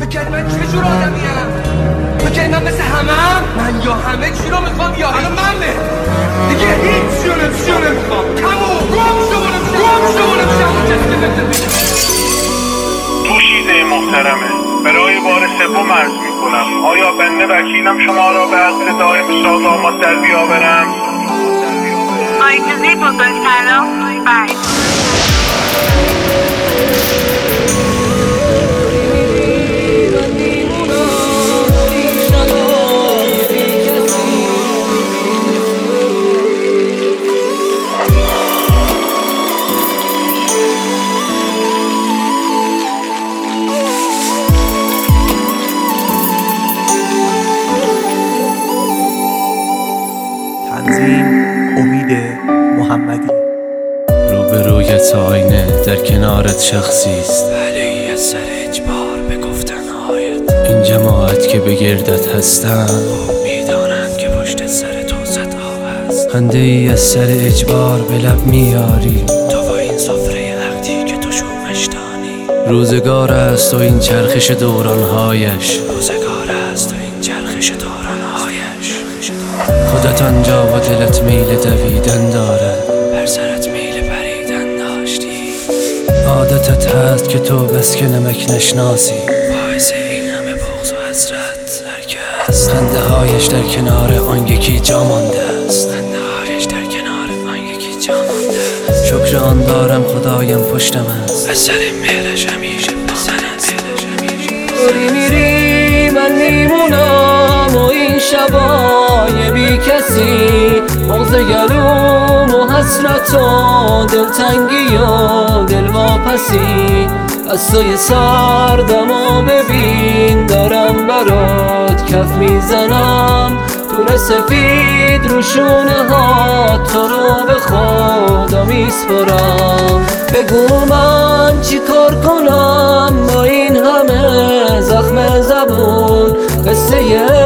فکر من چه جور آدمیم؟ فکر من مثل همم؟ من یا همه چی رو میخوام یا الان منه دیگه هیچ چی رو نمیخوام. تموم گم شو نمیشم اون کسی که دوشیزه محترمه برای بار سوم عرض میکنم آیا بنده وکیلم شما را به حضر دائم سازامات در بیاورم؟ آیتزی بزرگ سلام بای تنظیم امید محمدی. روبرویت آینه در کنارت شخصیست علیه سر اجبار به گفتنهایت. این جماعت که به گردت هستن میدانند که پشت سر تو صدها هست. خنده ای از سر اجبار به لب میاری تو با این سفره عقدی که تو شومش دانی. روزگار است و این چرخش دورانهایش، روزگار است و این چرخش دورانهایش. خودت آنجا و دلت میل دویدن داره، بر سرت میل پریدن داشتی. عادتت هست که تو بس که نمک نشناسی، باعث این همه بغض و حسرت هرکس. خنده هایش در کنار آن یکی جا مانده است، خنده هایش در کنار آن یکی جا مانده است. شکر آن دارم خدایم پشتم است، اثر مهرش همیشه دوری میری من میمونم و این شبای بی کسی، بغض گلوم و حسرت و دلتنگی و دلواپسی. از توی سردم و ببین دارم برات کف میزنم، دور سفید رو شونه ها تو رو به خدا میسپرم. بگو من چی کار کنم با این همه زخم زبون، قصه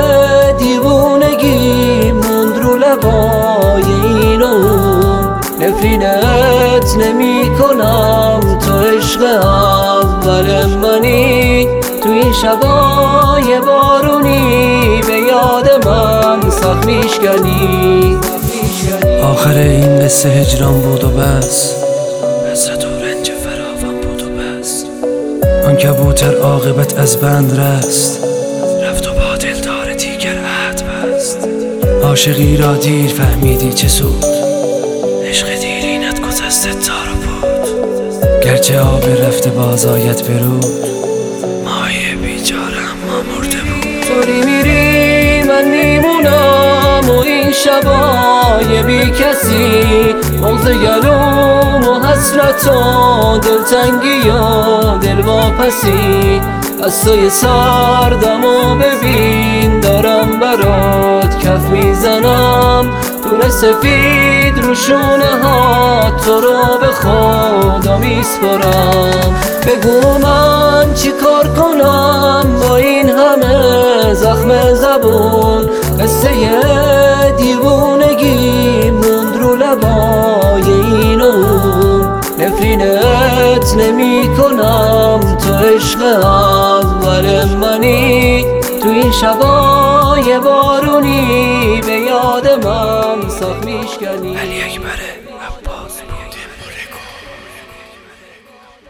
دیوونگی موند رو لبای این و اون. نفرینت نمی کنم تو عشق اول منی، تو این شبای بارونی به یاد من سخت میشکنی. آخر این قصه هجران بود و بس، حسرت و رنج فراوان بود و بس. آن کبوتر عاقبت از بند رست، رفت و با دلدار دیگر عهد بست. عاشقی را دیر فهمیدی چه سود، عشق دیرینت گذشته تار و بود. گرچه آب رفته باز آید برود، مایه بیچاره اما مرده بود. توری میری من میمونم و این شبای بی کسی، بغض گلوم و حسرت و دلتنگی و دلواپسی. از توی سردم و ببین دارم برات کف میزنم، دور سفید رو شونه ها تو رو به خدا میسپرم. بگو من چی کار کنم با این همه زخم زبون، قصه دیوونگی موند رو لبای این و اون. نفرینت نمی کنم تو عشق اول منی، تو این شبای بارونی به یاد من سخت میشکنی. علی اکبر